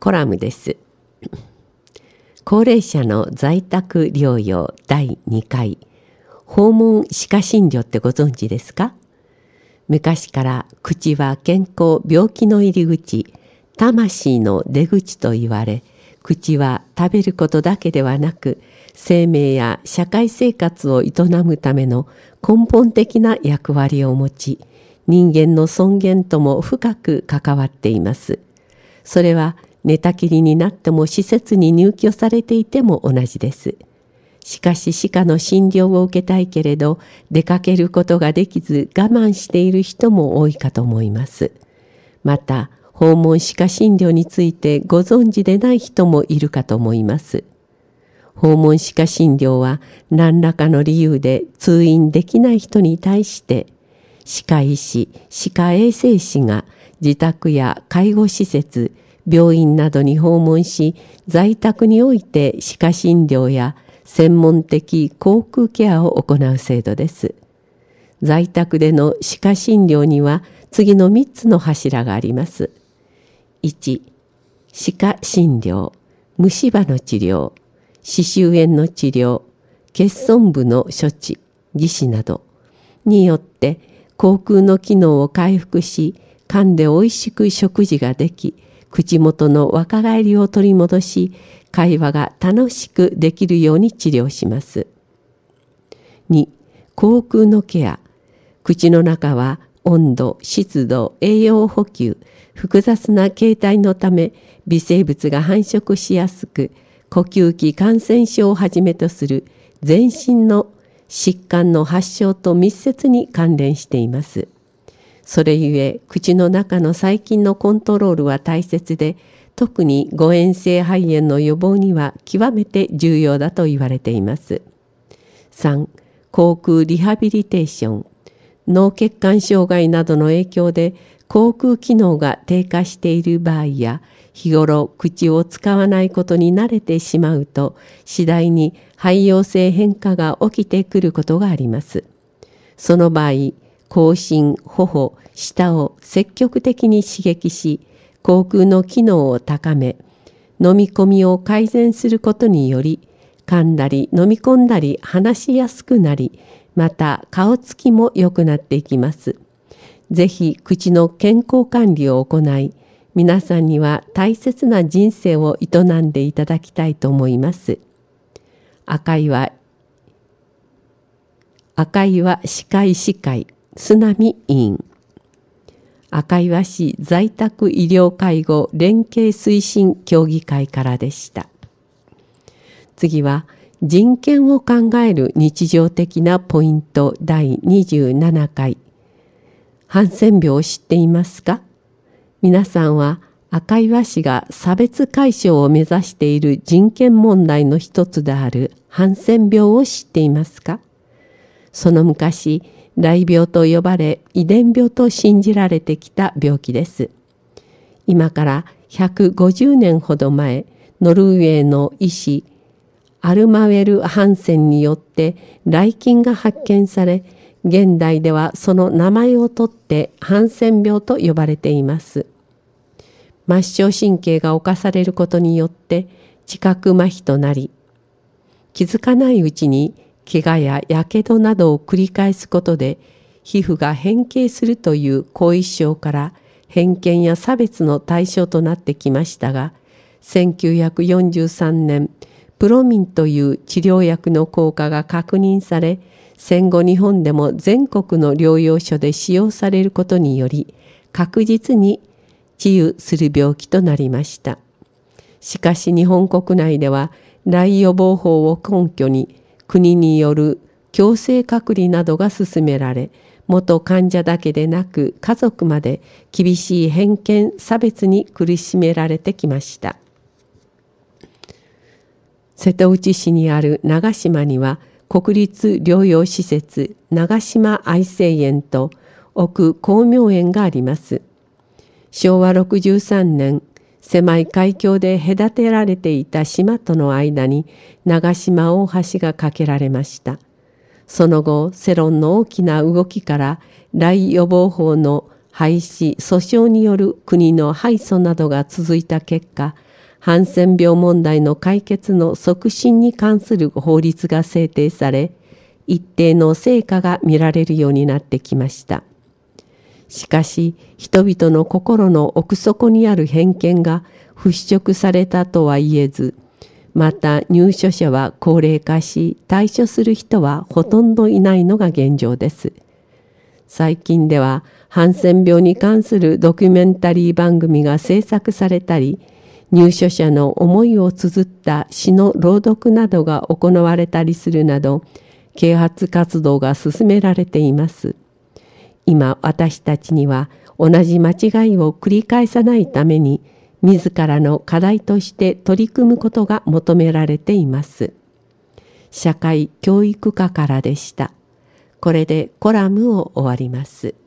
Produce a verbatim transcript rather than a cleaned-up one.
コラムです。高齢者の在宅療養だいにかい、訪問歯科診療ってご存知ですか？昔から口は健康病気の入り口、魂の出口と言われ、口は食べることだけではなく、生命や社会生活を営むための根本的な役割を持ち、人間の尊厳とも深く関わっています。それは寝たきりになっても施設に入居されていても同じです。しかし歯科の診療を受けたいけれど、出かけることができず我慢している人も多いかと思います。また、訪問歯科診療についてご存知でない人もいるかと思います。訪問歯科診療は何らかの理由で通院できない人に対して、歯科医師、歯科衛生士が自宅や介護施設、病院などに訪問し、在宅において歯科診療や専門的口腔ケアを行う制度です。在宅での歯科診療には次のみっつの柱があります。いち、歯科診療、虫歯の治療、歯周炎の治療、欠損部の処置、義歯などによって口腔の機能を回復し、噛んでおいしく食事ができ、口元の若返りを取り戻し、会話が楽しくできるように治療します。に、口腔のケア。口の中は温度、湿度、栄養補給、複雑な形態のため微生物が繁殖しやすく、呼吸器感染症をはじめとする全身の疾患の発症と密接に関連しています。それゆえ、口の中の細菌のコントロールは大切で、特に誤嚥性肺炎の予防には極めて重要だと言われています。さん、口腔リハビリテーション。脳血管障害などの影響で口腔機能が低下している場合や、日頃口を使わないことに慣れてしまうと、次第に肺陽性変化が起きてくることがあります。その場合、口唇、頬、舌を積極的に刺激し、口腔の機能を高め、飲み込みを改善することにより、噛んだり飲み込んだり話しやすくなり、また顔つきも良くなっていきます。ぜひ口の健康管理を行い、皆さんには大切な人生を営んでいただきたいと思います。赤岩赤岩歯科医師会須波委員、赤岩市在宅医療介護連携推進協議会からでした。次は人権を考える日常的なポイントだいにじゅうななかい。ハンセン病を知っていますか？皆さんは赤岩市が差別解消を目指している人権問題の一つであるハンセン病を知っていますか？その昔、雷病と呼ばれ遺伝病と信じられてきた病気です。今からひゃくごじゅうねんほど前、ノルウェーの医師アルマウェル・ハンセンによって雷菌が発見され、現代ではその名前を取ってハンセン病と呼ばれています。末梢神経が侵されることによって知覚麻痺となり、気づかないうちに怪我ややけどなどを繰り返すことで皮膚が変形するという後遺症から偏見や差別の対象となってきましたが、せんきゅうひゃくよんじゅうさんねん、プロミンという治療薬の効果が確認され、戦後日本でも全国の療養所で使用されることにより、確実に治癒する病気となりました。しかし日本国内では雷予防法を根拠に国による強制隔離などが進められ、元患者だけでなく家族まで厳しい偏見差別に苦しめられてきました。瀬戸内市にある長島には国立療養施設長島愛生園と奥光明園があります。しょうわろくじゅうさんねん、狭い海峡で隔てられていた島との間に長島大橋が架けられました。その後、世論の大きな動きから雷予防法の廃止・訴訟による国の敗訴などが続いた結果、 ハンセン病問題の解決の促進に関する法律が制定され、一定の成果が見られるようになってきました。しかし、人々の心の奥底にある偏見が払拭されたとは言えず、また入所者は高齢化し、退所する人はほとんどいないのが現状です。最近では、ハンセン病に関するドキュメンタリー番組が制作されたり、入所者の思いを綴った詩の朗読などが行われたりするなど、啓発活動が進められています。今、私たちには同じ間違いを繰り返さないために、自らの課題として取り組むことが求められています。社会教育課からでした。これでコラムを終わります。